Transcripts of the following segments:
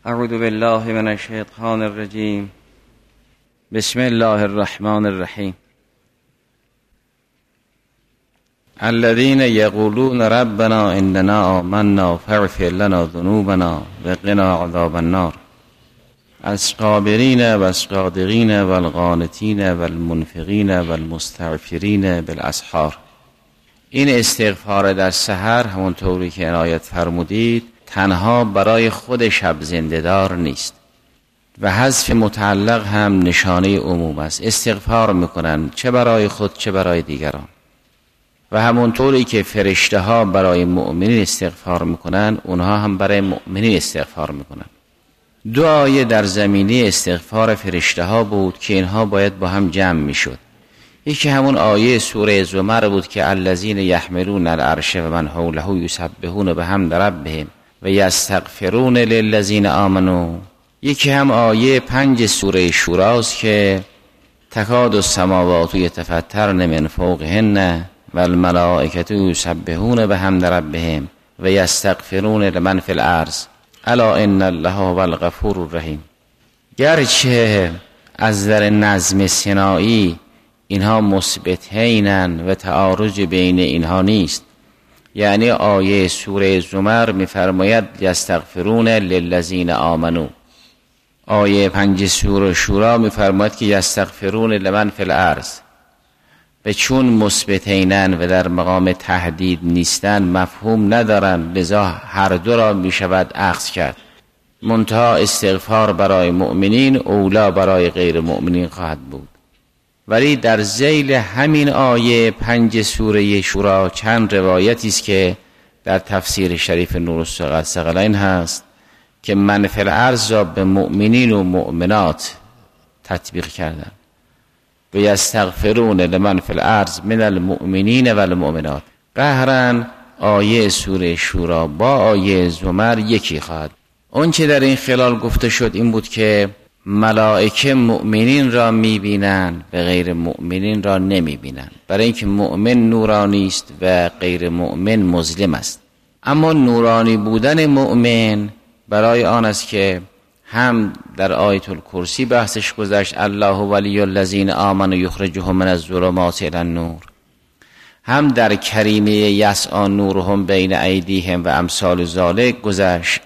اعوذ بالله من الشیطان الرجیم. بسم الله الرحمن الرحیم. الذين يقولون ربنا اننا آمنا فاغفر لنا ذنوبنا وقنا عذاب النار الصابرين والصادقين والقانتين والمنفقين والمستغفرين بالاسحار. این استغفار در سحر همونطوری که عنایت فرمودید تنها برای خود شب زنده‌دار نیست و حذف متعلق هم نشانه عموم است. استغفار میکنن چه برای خود چه برای دیگران و همونطوری که فرشته ها برای مؤمنین استغفار میکنن اونها هم برای مؤمنین استغفار میکنن. دو آیه در زمینه استغفار فرشته ها بود که اینها باید با هم جمع میشد. یکی همون آیه سوره زمر بود که الذین یحملون العرش و من حوله یسبحون بحمد ربهم و یستغفرون للذین آمنوا. یکی هم آیه 5 سوره شوراست که تکاد السماوات یتفطرن من فوقهن و الملائکة یسبحون بحمد ربهم و یستغفرون لمن فی الارض الا ان الله هو الغفور الرحیم. گرچه از در نظم ثنایی اینها مثبتینن و تعارض بین اینها نیست، یعنی آیه سوره زمر میفرماید یستغفرون للذین آمنوا، آیه 5 سوره شورا میفرماید که یستغفرون لمن فی الارض. و چون مثبتینن و در مقام تهدید نیستن مفهوم ندارن، لذا هر دو را میشود اخذ کرد. منتها استغفار برای مؤمنین اولا برای غیر مؤمنین خواهد بود. ولی در ذیل همین آیه 5 سوره شورا چند روایتی است که در تفسیر شریف نورالثقلین هست که من فی الارض را به مؤمنین و مؤمنات تطبیق کردن و یستغفرون لمن فی الارض من المؤمنین و المؤمنات. قهرن آیه سوره شورا با آیه زمر یکی خواهد. اون چه در این خلال گفته شد این بود که ملائکه مؤمنین را میبینن و غیر مؤمنین را نمیبینن، برای اینکه مؤمن نورانی است و غیر مؤمن مظلم است. اما نورانی بودن مؤمن برای آن است که هم در آیت الکرسی بحثش گذشت الله ولی الذین آمنوا یخرجهم من الظلمات الی النور، هم در کریمه یسعی نورهم بین ایدیهم و امثال ذالک گذشت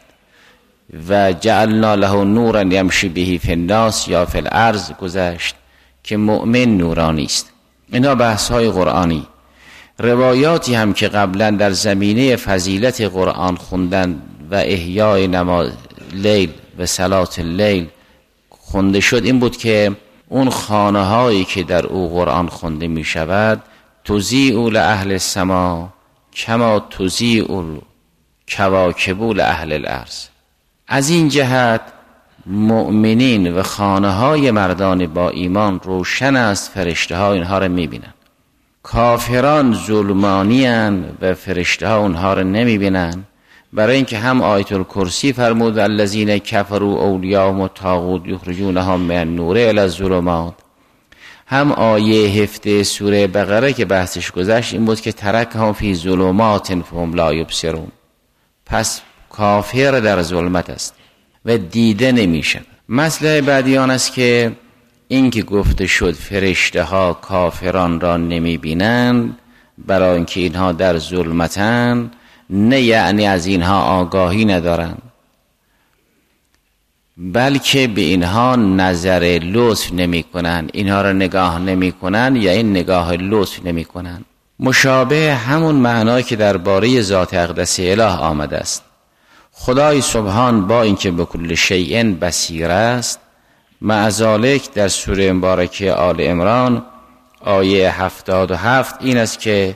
و جعلنا له نورا یمشی به فی الناس یا فی الارض گذشت که مؤمن نورانی است. اینا بحث های قرآنی. روایاتی هم که قبلا در زمینه فضیلت قرآن خوندن و احیای نماز لیل و صلات اللیل خونده شد این بود که اون خانه هایی که در او قرآن خونده می شود تضیء لأهل السما کما تضیء الکواکب لأهل الارض. از این جهت مؤمنین و خانه های مردان با ایمان روشن است، فرشته ها اینها را می بینن. کافران ظلمانی اند و فرشته ها اونها را نمی بینن، برای اینکه هم آیت الکرسی فرمود الذین کفروا اولیاءهم الطاغوت یخرجونهم من النور الی الظلمات، هم آیه 17 سوره بقره که بحثش گذشت این بود که ترکهم فی ظلمات فهم لا یبصرون. پس کافر در ظلمت است و دیده نمیشن. مسئله بعدی آن است که این که گفته شد فرشته ها کافران را نمیبینند برای اینکه اینها در ظلمتن، نه یعنی از اینها آگاهی ندارند، بلکه به اینها نظر لطف نمی کنند، اینها را نگاه نمی کنند یا این نگاه لطف نمی کنند. مشابه همون معنایی که درباره ذات اقدس اله آمده است. خدای سبحان با اینکه به کل شیء بصیر است، مع ذالک در سوره مبارکه آل عمران آیه 77 این است که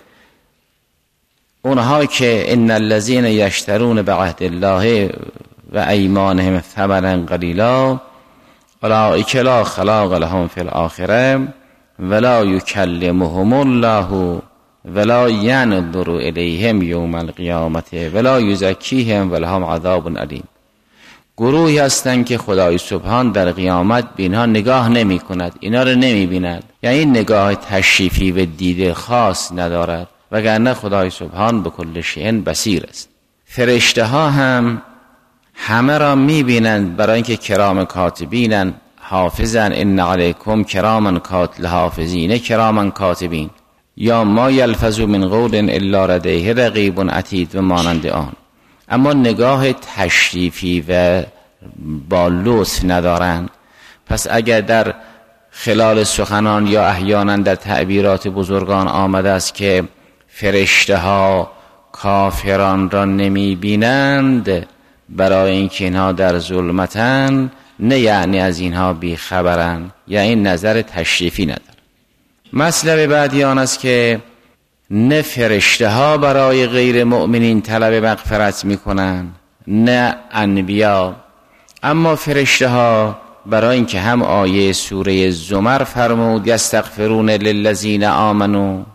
اونها که ان الذين یشترون بعهد الله و ایمانهم ثمنا قلیلا اولئک لا خلاق لهم فی الاخره ولا یکلمهم الله ولا ینظر الیهم یوم القیامة ولا یزکیهم ولهم عذاب علیم. گروهی هستند که خدای سبحان در قیامت به اینها نگاه نمی کند، اینا رو نمی بیند، یعنی نگاه تشریفی و دید خاص ندارد، وگرنه خدای سبحان به کل شیء بصیر است. فرشته ها هم همه را میبینند، برای اینکه کرام کاتبینن، حافظن، ان علیکم کراما حافظین کراما کاتبین، یا ما یلفظ من قول الا لدیه رقیب عتید و مانند آن. اما نگاه تشریفی و با لطف ندارند. پس اگر در خلال سخنان یا احیانا در تعبیرات بزرگان آمده است که فرشته ها کافران را نمی بینند برای اینکه اینها در ظلمتن، نه یعنی از اینها بی خبرن، یعنی نظر تشریفی نداره. مطلب بعدی آن است که نه فرشته ها برای غیر مؤمنین طلب مغفرت میکنن نه انبیا، اما فرشته ها برای اینکه هم آیه سوره زمر فرمود یستغفرون للذین آمنو،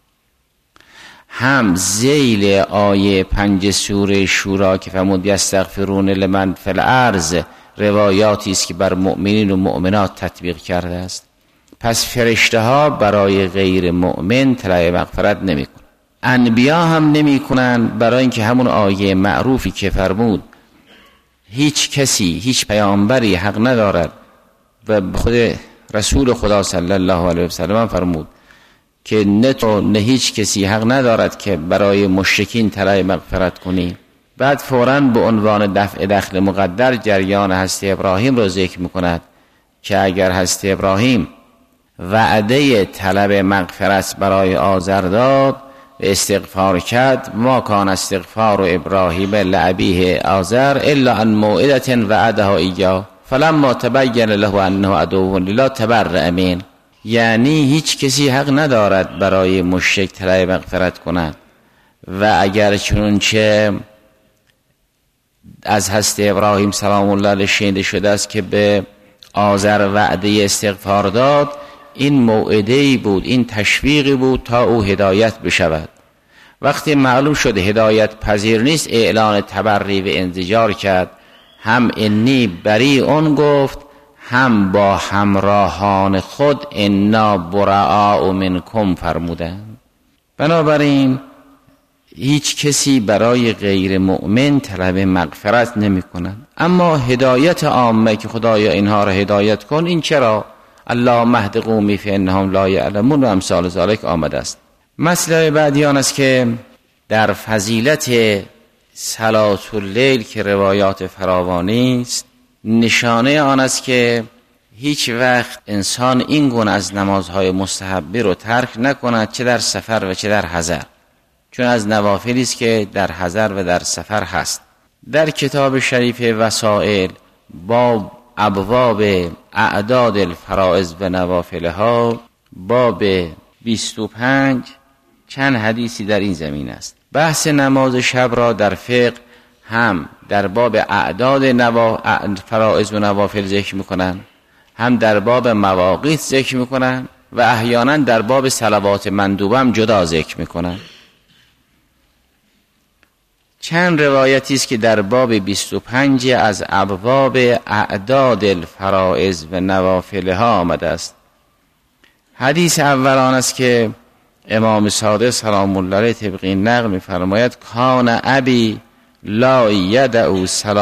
هم ذیل آیه 5 سوره شورا که فرمود یستغفرون لمن فی الارض، روایاتی است که بر مؤمنین و مؤمنات تطبیق کرده است. پس فرشته ها برای غیر مؤمن طلب مغفرت نمی کنن. انبیا هم نمی کنن، برای اینکه همون آیه معروفی که فرمود هیچ کسی، هیچ پیامبری حق ندارد، و خود رسول خدا صلی الله علیه و سلم فرمود که نه تو نه هیچ کسی حق ندارد که برای مشرکین طلب مغفرت کنی. بعد فوراً به عنوان دفع دخل مقدر جریان حضرت ابراهیم رو ذکر میکند که اگر حضرت ابراهیم وعده طلب مغفرت برای آزر داد و استغفار کرد، ما کان استغفار ابراهیم لابیه آزر الا عن موعده وعدها ایاه فلما تبین له انه عدو لله تبرأ منه. یعنی هیچ کسی حق ندارد برای مشرک طلب مغفرت کند، و اگر چنانچه از حضرت ابراهیم سلام الله علیه شنیده شده است که به آزر وعده استغفار داد، این موعده‌ای بود، این تشویقی بود تا او هدایت بشود. وقتی معلوم شد هدایت پذیر نیست، اعلان تبری و انزجار کرد، هم انی بریء گفت، هم با همراهان خود انا براء منکم فرمودند. بنابراین هیچ کسی برای غیر مؤمن طلب مغفرت نمی کند. اما هدایت عامه که خدایا اینها را هدایت کن، این چرا؟ اللهم اهد قومی فانهم لا یعلمون و امثال ذلک آمده است. مسئله بعدی آن است که در فضیلت صلاة اللیل که روایات فراوانی است، نشانه آن است که هیچ وقت انسان این گونه از نمازهای مستحبه رو ترک نکند، چه در سفر و چه در حضر، چون از نوافلی است که در حضر و در سفر هست. در کتاب شریف وسائل با ابواب اعداد الفرائض و نوافلها باب 25 چند حدیثی در این زمین است. بحث نماز شب را در فقه هم در باب اعداد فرائض و نوافل ذکر میکنن، هم در باب مواقیت ذکر میکنن و احیانا در باب صلوات مندوبه هم جدا ذکر میکنن. چند روایتی است که در باب 25 از ابواب اعداد الفرائض و نوافل ها آمده است. حدیث اول آن است که امام صادق سلام الله علیه طبق این نقل می‌فرماید کان ابی لا یدعو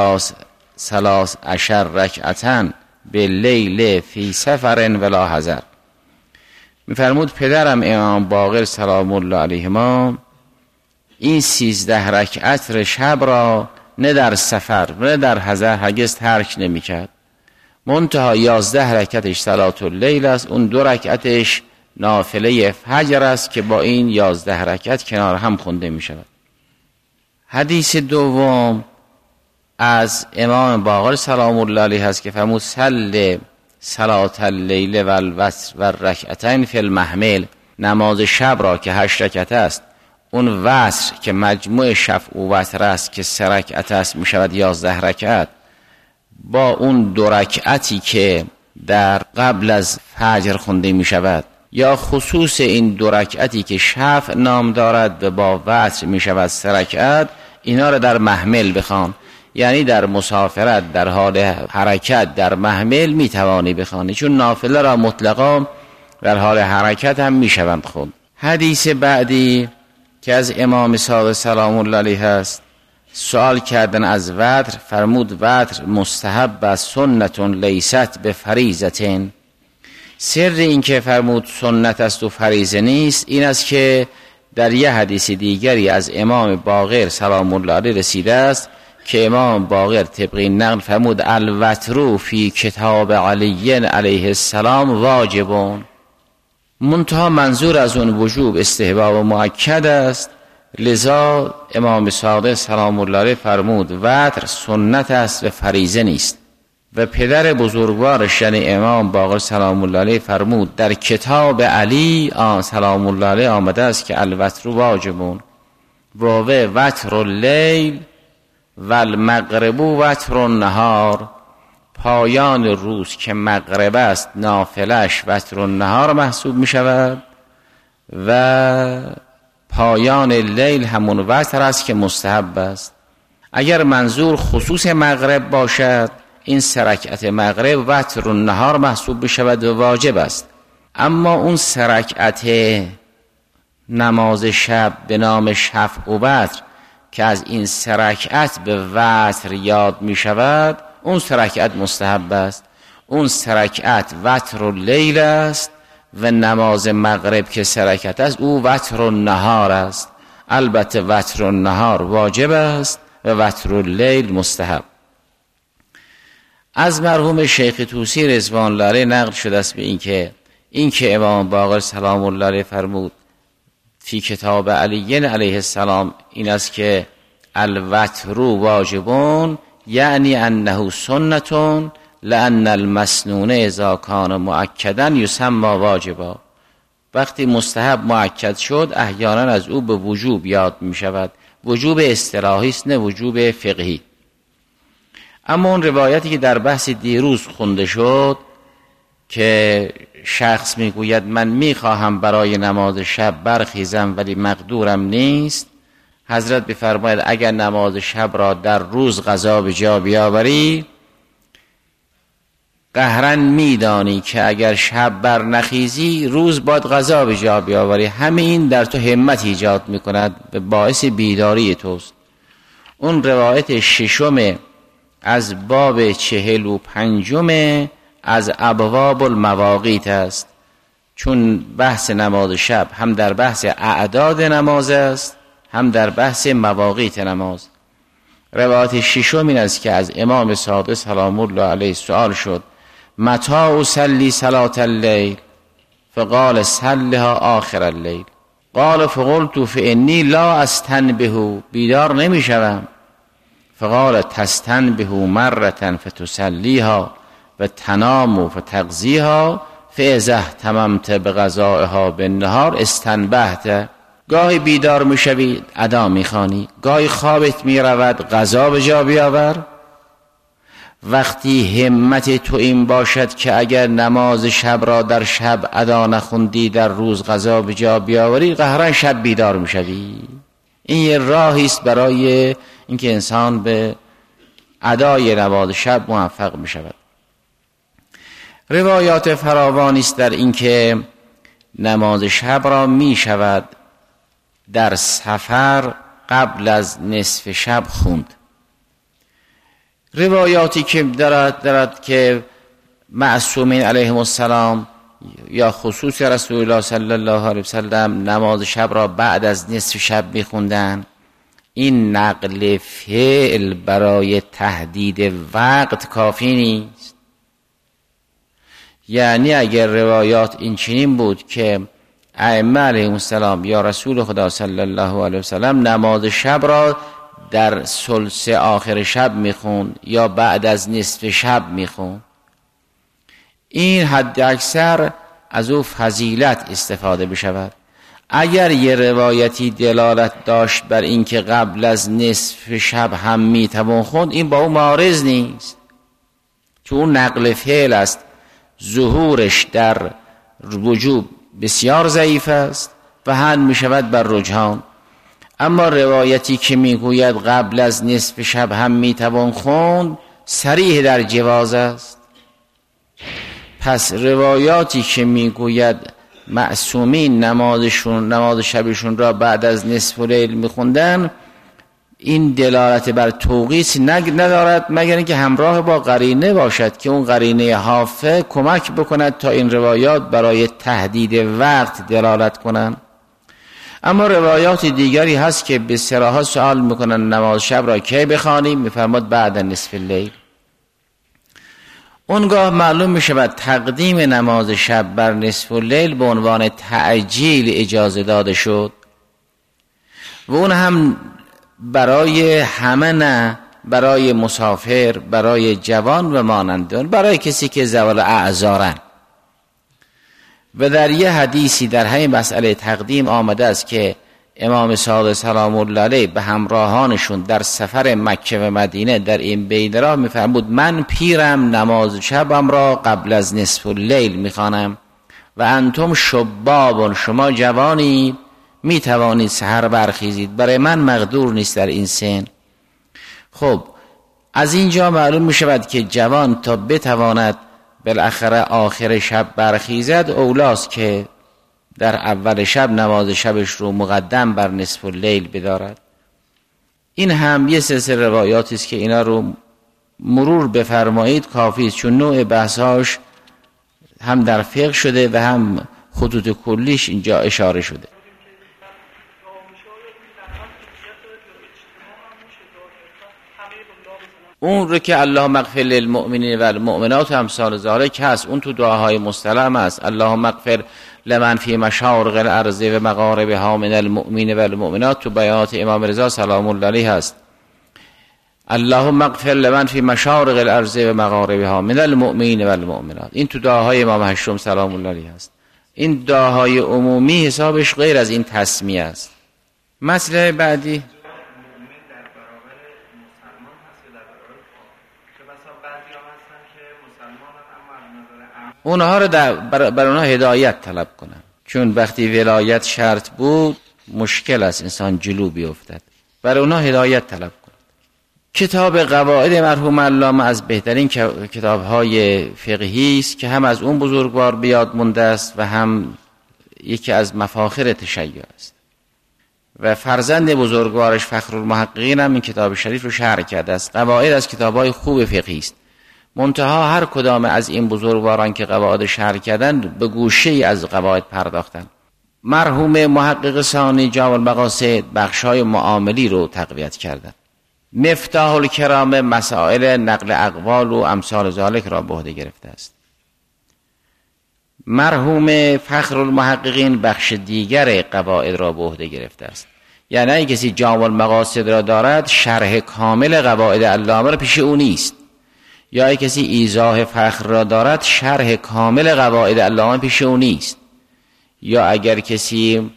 13 رکعتن باللیل فی سفر ولا حضر. می‌فرمود پدرم امام باقر سلام الله علیهما این 13 رکعت شب را نه در سفر نه در حضر هرگز ترک نمی‌کرد. منتها 11 رکعتش صلات اللیل است، اون 2 رکعتش نافله فجر است که با این 11 رکعت کنار هم خونده می شود. حدیث دوم از امام باقر سلام الله علیه است که فرمود صلی صلات اللیل و الوتر و الرکعتین فی المحمل، نماز شب را که 8 رکعت است، اون وتر که مجموع شفع و وتر است که 3 رکعت است می شود 11 رکعت، با اون 2 رکعتی که در قبل از فجر خونده می شود، یا خصوص این 2 رکعتی که شفع نام دارد و با وتر می شود 3 رکعت، اینا را در محمل بخوان. یعنی در مسافرت، در حال حرکت در محمل می توانی بخوانی، چون نافله را مطلقا در حال حرکت هم می شوند خود. حدیث بعدی که از امام صادق سلام الله علیه است، سوال کردن از وتر، فرمود وتر مستحب است، سنت لیست به فریضة. سر این که فرمود سنت است و فریضه نیست این است که در یه حدیث دیگری از امام باقر سلام الله علیه رسیده است که امام باقر طبق این نقل فرمود الوتر فی کتاب علی علیه السلام واجبون. منتها منظور از اون وجوب استحباب و مؤکد است، لذا امام صادق سلام الله علیه فرمود وتر سنت است و فریضه نیست. و پدر بزرگوارش یعنی امام باقر سلام الله علیه فرمود در کتاب علی سلام الله علیه آمده است که الوتر واجبون و وتر اللیل و المغرب وتر النهار. پایان روز که مغرب است نافلش وتر النهار محسوب می شود و پایان لیل همون وتر است که مستحب است. اگر منظور خصوص مغرب باشد این 3 رکعت مغرب وتر النهار محسوب بشود و واجب است. اما اون 3 رکعت نماز شب به نام شفع و وتر که از این 3 رکعت به وتر یاد می شود اون 3 رکعت مستحب است. اون 3 رکعت وتر اللیل است و نماز مغرب که 3 رکعت است او وتر النهار است. البته وتر النهار واجب است و وتر اللیل مستحب. از مرحوم شیخ طوسی رضوان الله علیه نقل شده است به این که امام باقر سلام الله علیه فرمود فی کتاب علی علیه السلام این است که الوتر واجبون یعنی انه سنتون لان المسنون اذا کان مؤکدا یسمى واجبا. وقتی مستحب مؤکد شد احیانا از او به وجوب یاد می شود. وجوب اصطلاحی است نه وجوب فقهی. اما اون روایتی که در بحث دیروز خونده شد که شخص میگوید من میخواهم برای نماز شب برخیزم ولی مقدورم نیست، حضرت بفرماید اگر نماز شب را در روز قضا به جا بیاوری قهرن میدانی که اگر شب بر نخیزی روز باید قضا به جا بیاوری. همین در تو همت ایجاد میکند و باعث بیداری توست. اون روایت 6 از باب 45 از ابواب المواقیت است، چون بحث نماز شب هم در بحث اعداد نماز است هم در بحث مواقیت نماز. روایت 6 این است که از امام صادق سلام الله علیه سؤال شد متى اصلی صلاة اللیل فقال صلها آخر اللیل قال فقلت فانی لا استنبه بیدار نمی شوم فقال تستنبه مرة فتسلیها و تنام فتقضیها فاذا اهتممت بقضائها بالنهار استنبهت. گاهی بیدار میشوی ادا میخوانی، گاهی خوابت میرود قضا به جا بیاور. وقتی همت تو این باشد که اگر نماز شب را در شب ادا نخوندی در روز قضا به جا بیاوری قهرن شب بیدار میشوی. این یه راهی است برای اینکه انسان به ادای نماز شب موفق میشود. روایات فراوانی است در اینکه نماز شب را می شود در سفر قبل از نصف شب خوند. روایاتی که دارد که معصومین علیهم السلام یا خصوص رسول الله صلی الله علیه وسلم نماز شب را بعد از نصف شب می خوندن، این نقل فعل برای تهدید وقت کافی نیست. یعنی اگر روایات این چنین بود که ائمه علیهم السلام یا رسول خدا صلی الله علیه وسلم نماز شب را در ثلث آخر شب میخوند یا بعد از نصف شب میخوند، این حد اکثر از او فضیلت استفاده بشود. اگر یه روایتی دلالت داشت بر اینکه قبل از نصف شب هم میتوان خوند، این با او معارض نیست، چون اون نقل فعل است، ظهورش در وجوب بسیار ضعیف است و حمل می شود بر رجحان. اما روایتی که میگوید قبل از نصف شب هم میتوان خوند صریح در جواز است. پس روایاتی که میگوید معصومین نماز شبشون را بعد از نصف لیل میخوندن، این دلالت بر توقیت ندارد مگر اینکه همراه با قرینه باشد که اون قرینه حافه کمک بکند تا این روایات برای تهدید وقت دلالت کنند. اما روایات دیگری هست که به صراحت سوال میکنن نماز شب را کی بخوانیم؟ میفرماد بعد نصف اللیل. اونگاه معلوم میشود تقدیم نماز شب بر نصف اللیل به عنوان تعجیل اجازه داده شد و اون هم برای همه نه، برای مسافر، برای جوان و مانندان، برای کسی که ذوال اعذارن. و در یه حدیثی در همین مسئله تقدیم آمده است که امام صادق سلام الله علیه به همراهانشون در سفر مکه و مدینه در این بین راه میفرمود من پیرم نماز شبم را قبل از نصف اللیل میخوانم و انتم شبابون، شما جوانی میتوانید سحر برخیزید، برای من مقدور نیست در این سن. خب از اینجا معلوم میشود که جوان تا بتواند بالاخره آخر شب برخیزد اولاست که در اول شب نماز شبش رو مقدم بر نصف اللیل بدارد. این هم یه سلسله روایاتی است که اینا رو مرور بفرمایید کافی است، چون نوع بحثاش هم در فقه شده و هم خطوط کلیش اینجا اشاره شده. اون رو که اللهم اغفر للمؤمنین و المؤمنات و امثال ذالک هست، اون تو دعاهای مستلزم است. اللهم اغفر لمن فی مشارق الارض و مغاربها من المؤمنین و المؤمنات، تو بیانات امام رضا سلام الله علیه هست. اللهم اغفر لمن فی مشارق الارض و مغاربها من المؤمنین و المؤمنات، این تو دعاهای امام هشتم سلام الله علیه هست. این دعاهای عمومی حسابش غیر از این تسمیه است. مسئله بعدی اونها رو بر اونها هدایت طلب کنن، چون وقتی ولایت شرط بود مشکل است انسان جلو بیفتد. بر اونها هدایت طلب کنن. کتاب قواعد مرحوم علامه از بهترین کتاب‌های فقهی است که هم از اون بزرگوار بیاد مونده است و هم یکی از مفاخر تشیع است و فرزند بزرگوارش فخرالمحققین هم این کتاب شریف رو شرح کرده است. قواعد از کتاب‌های خوب فقهی است، منتها هر کدام از این بزرگواران که قواعد شرح کردن به گوشه‌ای از قواعد پرداختن. مرحوم محقق ثانی جامع المقاصد بخش‌های معاملی رو تقویت کردن. مفتاح الکرام مسائل نقل اقوال و امثال ذالک را به عهده گرفته است. مرحوم فخرالمحققین بخش دیگر قواعد را به عهده گرفته است. یعنی اگه کسی جامع المقاصد را دارد شرح کامل قواعد علامه را پیش او نیست، یا اگه کسی ایضاح فخر را دارد شرح کامل قواعد علامه پیش او نیست، یا اگر کسی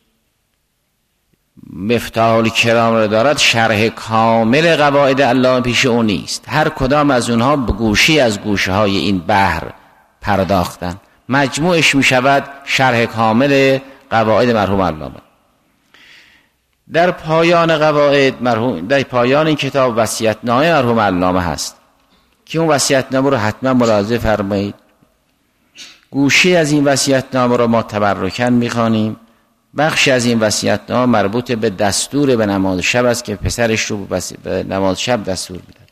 مفتاح الکرام را دارد شرح کامل قواعد علامه پیش او نیست. هر کدام از اونها به گوشی از گوشه های این بحر پرداختن، مجموعش می شود شرح کامل قواعد مرحوم علامه. در پایان قواعد در پایان این کتاب وصیت‌نامه مرحوم علامه هست که اون وصیت‌نامه رو حتما ملاحظه فرمایید. گوشه از این وصیت‌نامه رو ما تبرکاً می‌خوانیم. بخشی از این وصیت‌نامه مربوط به دستور به نماز شب است که پسرش رو به نماز شب دستور میده.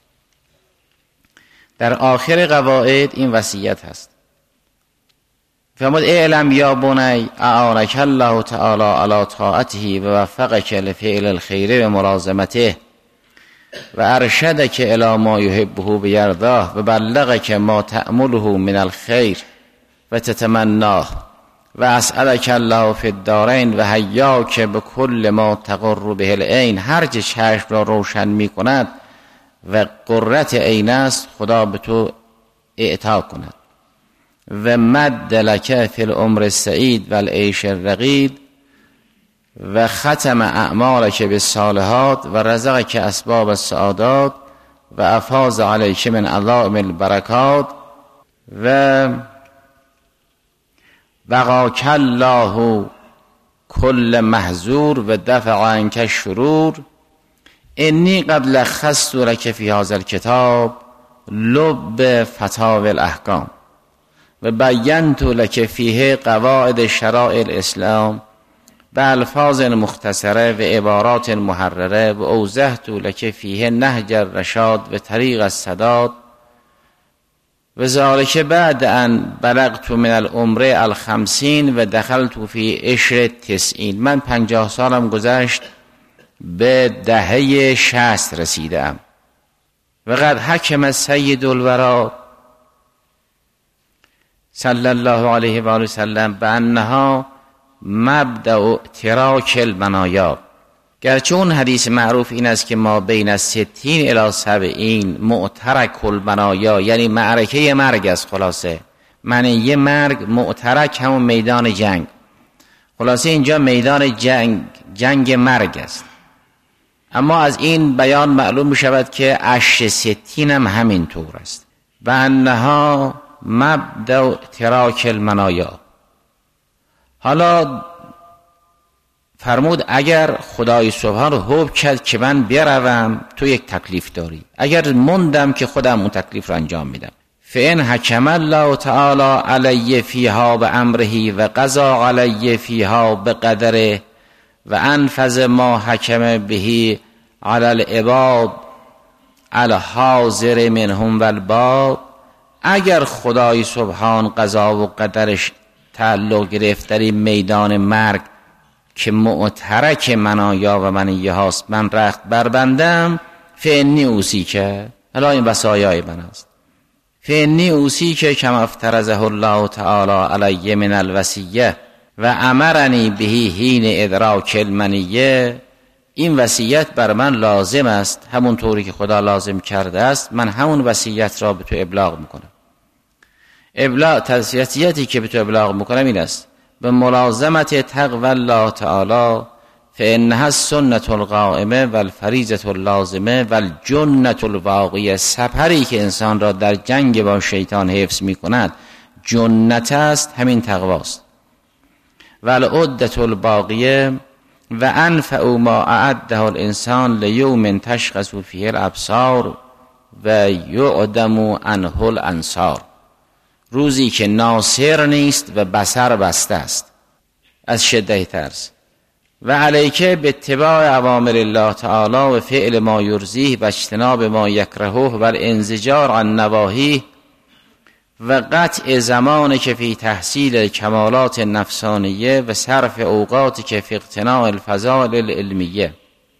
در آخر قواعد این وصیت هست. فرمود اعلم یا بنی اعانک الله تعالی علی طاعته و وفقک لفعل الخیر و ملازمته و ارشدک الی ما یحبه و یرضاه و بلغک ما تأمله من الخیر و تتمناه و اسألک الله فی الدارین و حیاک بكل ما تقر به العین. هر چه چشم را روشن می کند و قرت عین است خدا به تو اعطا کند و مد لک فی العمر السعید و العیش الرغید و ختم اعمالک بالصالحات و رزقک اسباب السعادات و افاض علیک من عظائم البرکات و وقاک الله کل محذور و دفع عنک الشرور. انی قد لخصت لک فی هذا الکتاب لب فتاوی الاحکام و بینت لک فیه قواعد شرائع الاسلام به الفاظ مختصره و عبارات محرره و اوضحت لک فیه نهج الرشاد و طریق السداد و ذالک بعد ان بلغت من العمر 50 و دخلت فی عشر 90. من 50 سالم گذشت به دهه 60 رسیدم. و قد حکم سید الورا صلی الله علیه و آله وسلم به انها مبدأ تراک المنایا. گرچه اون حدیث معروف این است که ما بین 60 الی 70 معترک المنایا، یعنی معرکه مرگ است. خلاصه معنی یه مرگ، معترک همون میدان جنگ، خلاصه اینجا میدان جنگ مرگ است. اما از این بیان معلوم می شود که عشر 60 هم همین طور است. و انها مبدأ تراک المنایا. حالا فرمود اگر خدای سبحان حکم کرد که من بروم، تو یک تکلیف داری، اگر موندم که خودم اون تکلیف رو انجام میدم. فإن حکم الله تعالی علی فیها بامره و قضا علی فیها بقدره و انفذ ما حکم به علی العباد الحاضر منهم والباد. اگر خدای سبحان قضا و قدرش تعلق گرفت در این میدان مرگ که معترک منایا و منیه هاست، من رخت بربندم، فانی اوسی که حالا این وصایای من است، فانی اوسی که کما افترضه الله تعالی علی من الوصیه و امرنی به حین ادراک المنیه. این وصیت بر من لازم است، همون طوری که خدا لازم کرده است، من همون وصیت را به تو ابلاغ میکنم. وصیتی که به تو ابلاغ میکنم این است: به ملازمت تقوی الله تعالی فانها السنة القائمه و الفریضة اللازمه و الجنة الواقیه. سپری که انسان را در جنگ با شیطان حفظ میکند جنت است، همین تقواست. و العدة الباقیه و انفع ما اعده الانسان لیوم تشخص فیه الابصار و یعدم عنه الانصار. روزی که ناصر نیست و بصر بسته است از شدت ترس. و علیکه به اتباع اوامر الله تعالی و فعل ما یرضیه و اجتناب ما یکرهه و الانزجار عن نواهیه و قطع زمان که فی تحصیل کمالات نفسانیه و صرف اوقات که فی اقتناع الفضائل العلمیه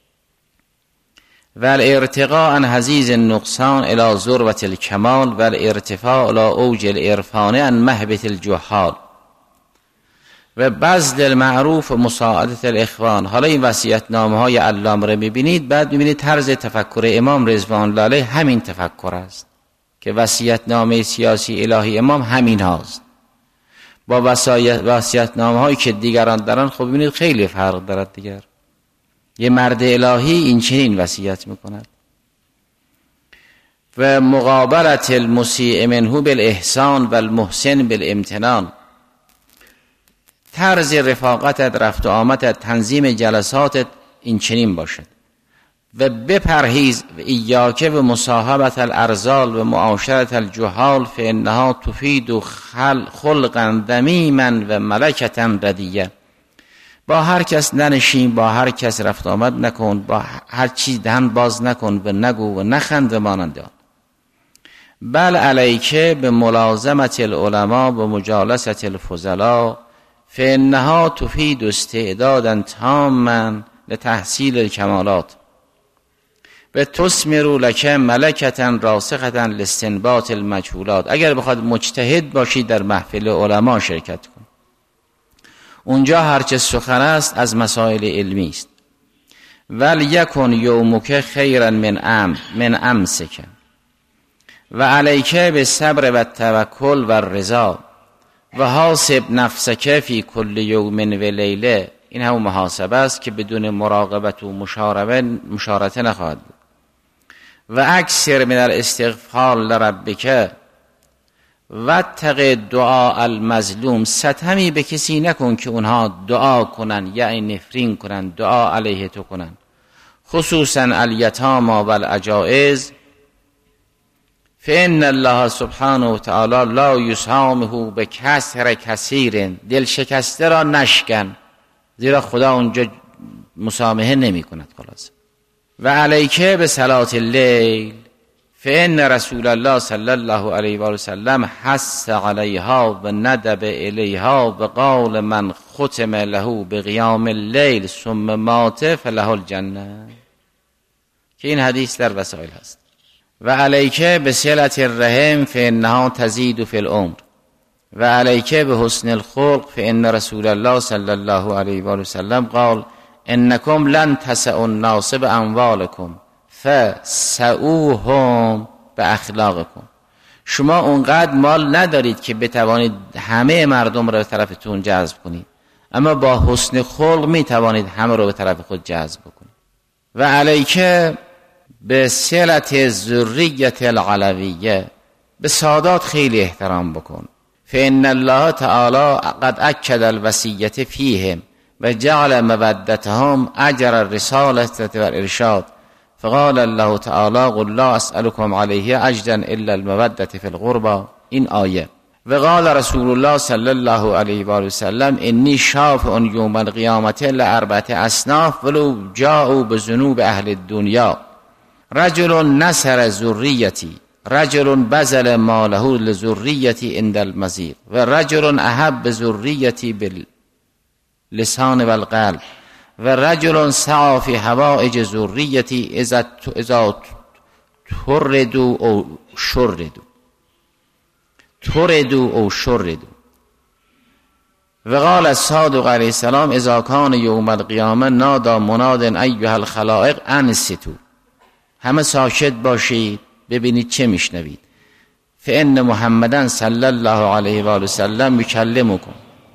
و الارتقاء عن حضیض النقصان الى ذروة الکمال و الارتفاع الى اوج العرفان عن مهبط الجهال و بذل المعروف و مساعدت الاخوان. حالا این وصیت‌نامه های علامه رو میبینید، بعد میبینید طرز تفکر امام رضوان الله علیه همین تفکر است که وصیت‌نامه سیاسی الهی امام همین هاست با وصیت‌نامه هایی که دیگران دارن. خب ببینید خیلی فرق دارد دیگر. یه مرد الهی این چنین وصیت میکند: و مقابلت المسیء منه بالاحسان و المحسن بالامتنان. طرز رفاقتت، رفت و آمدت، تنظیم جلساتت این چنین باشد. و بپرهیز و ایاک و مصاحبت الارذال و معاشرت الجهال فانها تفید خلقا ذمیما و ملکتا ردیه. با هر کس ننشین، با هر کس رفت آمد نکن، با هر چیز دهن باز نکن و نگو و نخند و مانند آن. بل علیکه به ملازمت العلماء و مجالست الفضلاء فانها تفید استعدادا تاما لتحصیل الکمالات و تثمر لک ملکتا راسختا لاستنباط المجهولات. اگر بخواد مجتهد باشی در محفل علما شرکت کن، اونجا هرچه سخن است از مسائل علمی است. ولیکن یومک خیرا من امسک و علیک بالصبر و التوکل و الرضا و حاسب نفسک فی کل یوم و لیله. این هم محاسبه است که بدون مراقبت و مشارته نخواهد بود. و اکثر من الاستغفار لربک و اتق دعا المظلوم. ستمی به کسی نکن که اونها دعا کنن، یعنی نفرین کنن، دعا علیه تو کنن، خصوصا الیتامی و العجائز. فان الله سبحانه و تعالی لا یسامح بکسر کثیر. دل شکسته را نشکن، زیرا خدا اونجا مسامحه نمی کند. خلاص و علیکه به صلاة اللیل فإن رسول الله صلی الله علیه و آله و سلم حث علیها و ندب الیها و قال من ختم له بقیام اللیل ثم مات فله الجنه، که این حدیث در وسائل هست. و علیکه به صلة الرحم فإنها تزید فی العمر و علیکه به حسن الخلق فإن رسول الله صلی الله علیه و آله و سلم قال انکم لن تسعوا الناس باموالکم فسعوهم باخلاقکم. شما اونقدر مال ندارید که بتوانید همه مردم را به طرفتون جذب کنید، اما با حسن خلق می توانید همه را به طرف خود جذب کنید. و علیکه به صلة ذریة العلویه، به سادات خیلی احترام بکن. فإن الله تعالی قد اکد الوصیة فیهم و جعل مودتهم اجر الرسالة والارشاد، فقال الله تعالی قل لا اسألكم علیه اجرا الا المودة فی القربى. این آیه. و قال رسول الله صلی الله علیه و آله و سلم انی شافع یوم القیامة لاربعة اصناف ولو جاءوا بذنوب اهل الدنیا: رجل نصر ذریتی، رجل بذل ماله لذریتی عند المضیق، و رجل احب ذریتی باللسان والقلب، و رجل سعى فی حوائج ذریتی اذا طردوا او شردوا. و قال الصادق علیه السلام اذا کان یوم القیامه نادى مناد ایها الخلائق انصتوا، همه ساکت باشید ببینید چه میشنوید. فإن محمدن صلی الله علیه و آله وسلم یکلمکم،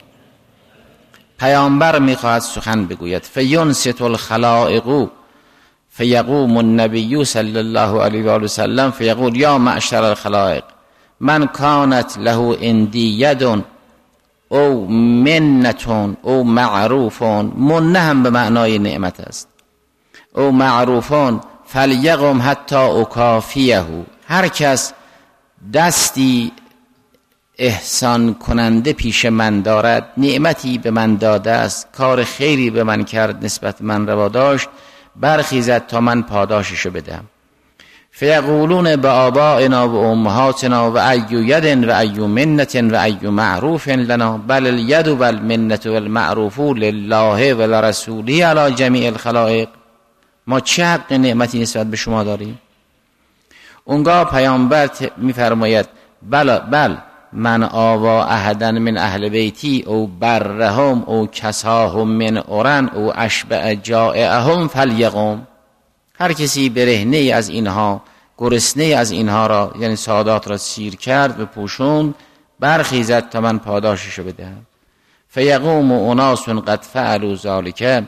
پیامبر میخواهد سخن بگوید. فینصت الخلائق فیقوم النبی صلی الله علیه و آله وسلم فیقول یا معشر الخلائق من کانت له عندی ید او منتون او معروفون، منه هم به معنای نعمت است، او معروفون فلیقم حتی اکافیه. هر کس دستی احسان کننده پیش من دارد، نعمتی به من داده است، کار خیری به من کرد، نسبت من روا داشت، برخیزد تا من پاداششو بدم. فیقولون به آبائنا و امهاتنا و ایو ید و ایو منت و ایو معروف لنا بل الید و المنت و المعروف لله و لرسوله علی جمیع الخلائق. ما چه حق نعمتی نسبت به شما داریم؟ اونگاه پیامبر میفرماید بل من آوا احدا من اهل بیتی او برهم او کساهم من اورن او اشبع جائعهم فلیقم. هر کسی برهنه از اینها، گرسنه از اینها را، یعنی سادات را سیر کرد و پوشون، برخیزد تا من پاداششو بدهم. فیقوم اناس قد فعلوا ذلک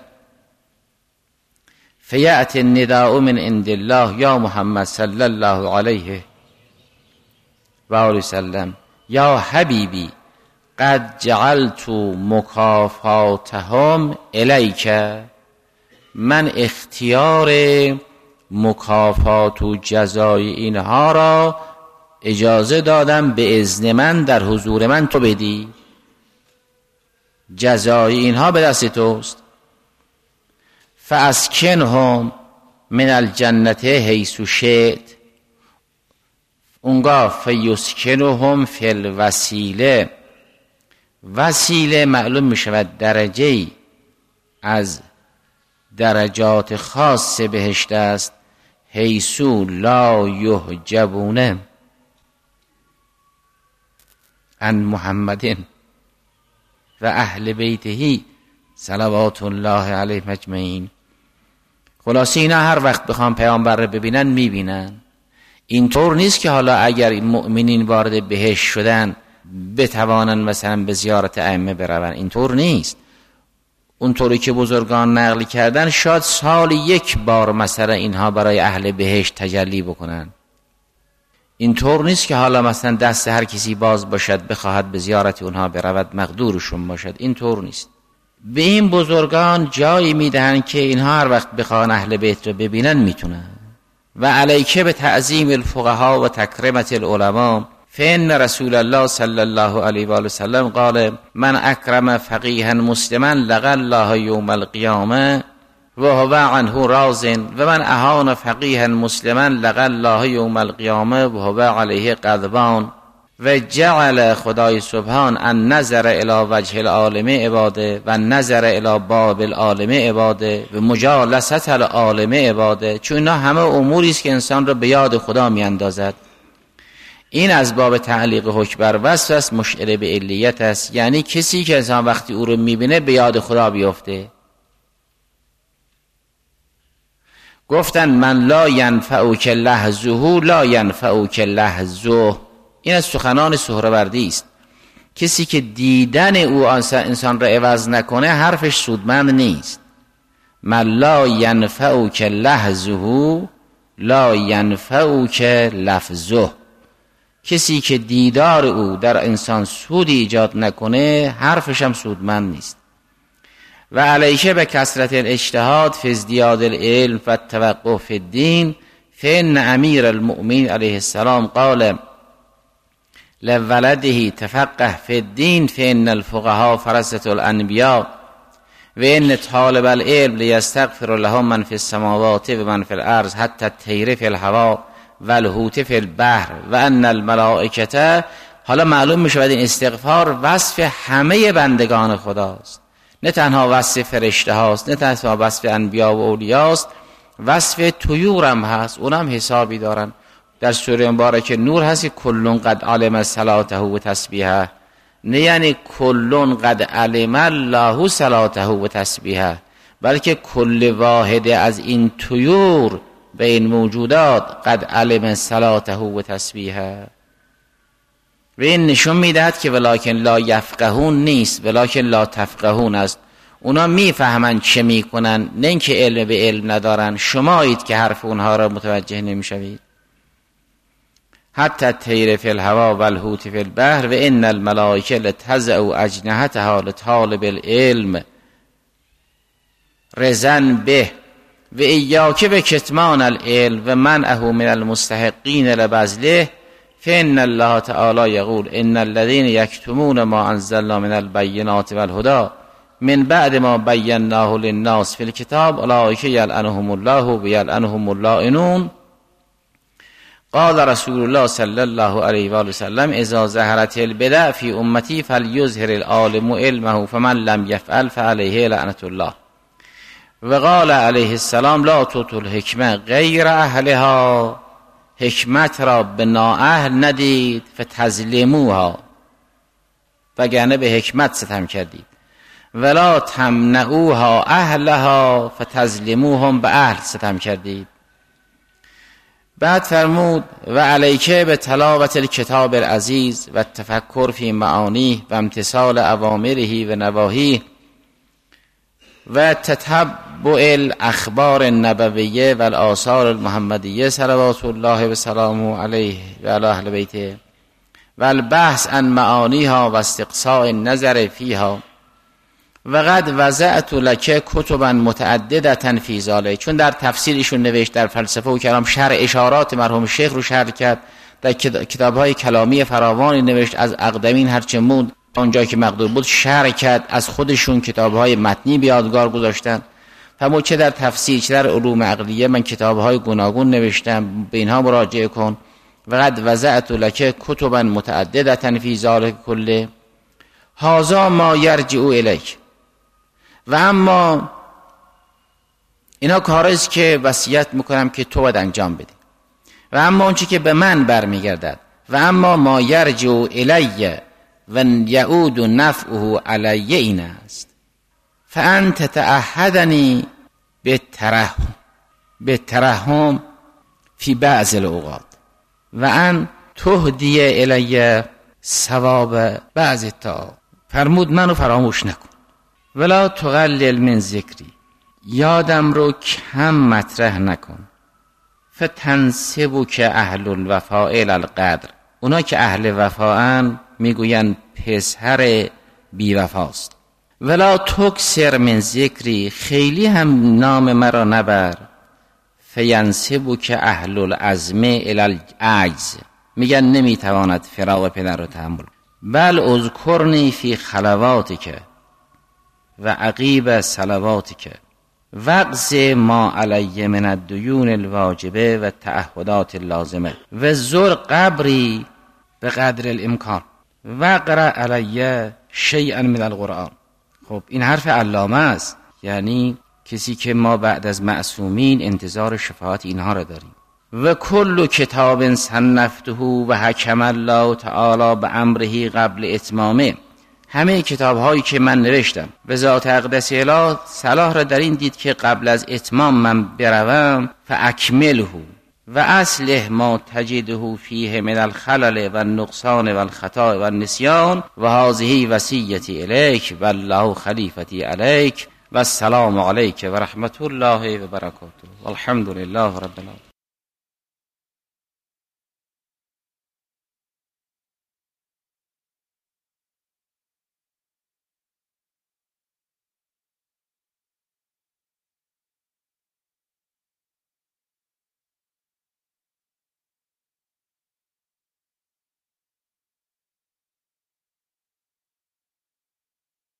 فیأتی النداء من عند الله یا محمد صلی الله علیه و آله وسلم یا حبیبی قد جعلت مکافاتهم الیک. من اختیار مکافات و جزای اینها را اجازه دادم به اذن من، در حضور من تو بدی، جزای اینها به دست توست. فاسکنهم من الجنة حیث شئت. اونگاه فیسکنهم فی الوسیله. وسیله معلوم می شود درجه‌ای از درجات خاص بهشت است. حیث لا یحجبون عن محمد و اهل بیته صلوات الله علیه اجمعین. خلاصه اینا هر وقت بخوام پیامبر رو ببینن میبینن. اینطور نیست که حالا اگر این مؤمنین وارد بهشت شدن بتوانن مثلا به زیارت ائمه برون، اینطور نیست. اونطوری که بزرگان نقل کردن شاید سال یک بار مثلا اینها برای اهل بهشت تجلی بکنن. اینطور نیست که حالا مثلا دست هر کسی باز باشد بخواهد به زیارت اونها برود مقدورشون باشد، اینطور نیست. به این بزرگان جایی میدهن که اینها هر وقت بخواهن اهل بیت رو ببینن میتونن. و علیکه به تعظیم الفقها و تکرمت العلماء فإن رسول الله صلی الله علیه و آله وسلم قال من اکرم فقیها مسلما لقى الله یوم القیامه و هو عنه راض و من اهان فقیها مسلما لقى الله یوم القیامه و هو علیه غضبان و جعل خدای سبحان ان نظر الی وجه العالم عباده و نظر الی باب العالم عباده و مجالست العالم عباده، چون اینا همه اموری است که انسان را به یاد خدا میاندازد. این از باب تعلیق حکم بر وصف است، مشعر به علیت است، یعنی کسی که انسان وقتی او رو میبینه به یاد خدا بیفته. گفتن من لا ینفعک لحظه لا ینفعک لحظه، این از سخنان سهروردی است. کسی که دیدن او انسان را عوض نکنه حرفش سودمند نیست. من لا ینفعک لحظه لا ینفعک لفظه، کسی که دیدار او در انسان سود ایجاد نکنه حرفش هم سودمند نیست. و علیک به کثرت الاجتهاد فی ازدیاد العلم و التوقف فی الدین فإن امیر المؤمنین علیه السلام قال لولده تفقه فی الدین فإن الفقهاء فرسة الانبیاء و ان طالب العلم لیستغفر لهم من فی السماوات و من فی الارض حتی الطیر فی الهوا و الحوت فی البحر و ان الملائکه. حالا معلوم می شود این استغفار وصف همه بندگان خداست، نه تنها وصف فرشته هاست، نه تنها وصف انبیا و اولیاست، وصف طیور هم هست، اونم حسابی دارن. در سوره مبارکه نور هست که کلون قد علم صلاته و تسبیحه، نه یعنی کلون قد علم الله صلاته و تسبیحه، بلکه کل واحد از این طیور به این موجودات قد علم صلاته و تسبیحه. و این نشون میدهد که ولکن لا یفقهون نیست، ولکن لا تفقهون است. اونا میفهمن چه میکنن، نه اینکه علم به علم ندارن. شمایید که حرف اونها را متوجه نمیشوید. حتی الطیر فی الهوا و الحوت فی البحر و ان الملائکه لتضع اجنحتها لطالب العلم رضا به و ایاک به کتمان العلم و منعه من المستحقین لبذله فإن الله تعالی یقول ان الذين یکتمون ما انزلنا من البینات والهدى من بعد ما بیناه للناس فی الکتاب اولئک یلعنهم الله و یلعنهم اللائنون. قال رسول الله صلی الله علیه و آله وسلم اذا ظهرت البدع فی امتی فلیظهر العالم علمه فمن لم یفعل فعلیه لعنت الله. و قال علیه السلام لا تؤتوا الحکمه غیر اهلها، حکمت را به نااهل ندید فتظلموها، وگرنه به حکمت ستم کردید. ولا تمنعوها اهلها فتظلموهم، به اهل ستم کردید. بعد فرمود و علیکه به تلاوت الکتاب العزیز و تفکر فی معانیه و امتثال اوامره و نواهیه و تتبع الاخبار النبویه و الآثار المحمدیه صلوات الله و سلامه علیه و علی اهل بیته و البحث عن معانیها و استقصاء النظر فیها. و قد وضعت لک کتبا متعددة فی ذلک، چون در تفسیرشون نوشت، در فلسفه و کلام شرح اشارات مرحوم شیخ رو شرح کرد، در کتاب‌های کلامی فراوانی نوشت، از اقدمین هرچه موند اونجا که مقدور بود شرح کرد، از خودشون کتاب‌های متنی به یادگار گذاشتن. فرمود چه در تفسیر چه در علوم عقلیه من کتاب‌های گوناگون نوشتم، به اینها مراجعه کن. و قد وضعت لک کتبا متعددة فی ذلک کله هذا ما یرجع الیک. و اما اینا کاریست که وصیت میکنم که تو باید انجام بدی. و اما اون چی که به من برمیگردد، و اما ما یرجع الی و یعود نفعه علی این است فانت تعهدنی به ترحم فی بعض الاوقات و ان تهدی الی ثواب بعض الطاعات. فرمود منو فراموش نکن. ولا تقلل من ذکری، یادم رو کم مطرح نکن. فتنسبو که اهل الوفاء القدر، اونا که اهل وفاان میگوین پسر بی وفاست. ولا تکثر من ذکری، خیلی هم نام مرا نبر. فینسبو که اهل العزم العجز، میگن نمیتواند فراق پدر رو تحمل. بل اذکرنی فی خلواتک و عقیب صلواتک وقض ما علی من الدیون الواجبه و تعهدات اللازمه و زر قبری به قدر الامکان و اقرأ علی شیئا من القرآن. خب این حرف علامه است، یعنی کسی که ما بعد از معصومین انتظار شفاعت اینها را داریم. و کل کتاب صنفته و حکم الله تعالی به امره قبل اتمامه، همه کتاب هایی که من نوشتم به ذات اقدس اله صلاح را در این دید که قبل از اتمام من بروم فاکمله و اصلح ما تجده فیه من الخلل و النقصان و الخطا و النسیان و هذه وصیتی الیک و الله خلیفتی علیک و السلام علیک و رحمت الله و برکاته والحمد لله رب العالمین.